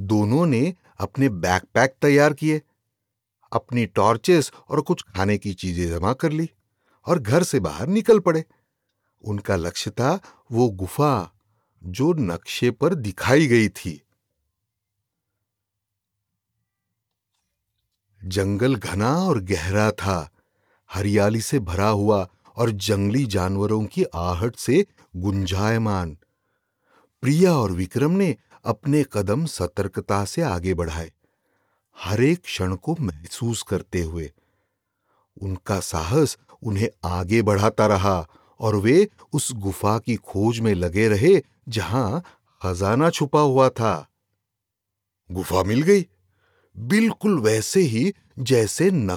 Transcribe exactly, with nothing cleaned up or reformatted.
दोनों ने अपने बैकपैक तैयार किए, अपनी टॉर्चेस और कुछ खाने की चीजें जमा कर ली और घर से बाहर निकल पड़े। उनका लक्ष्य था वो गुफा जो नक्शे पर दिखाई गई थी। जंगल घना और गहरा था, हरियाली से भरा हुआ और जंगली जानवरों की आहट से गुंजायमान। प्रिया और विक्रम ने अपने कदम सतर्कता से आगे बढ़ाए, हर एक क्षण को महसूस करते हुए। उनका साहस उन्हें आगे बढ़ाता रहा और वे उस गुफा की खोज में लगे रहे जहां खजाना छुपा हुआ था। गुफा मिल गई, बिल्कुल वैसे ही जैसे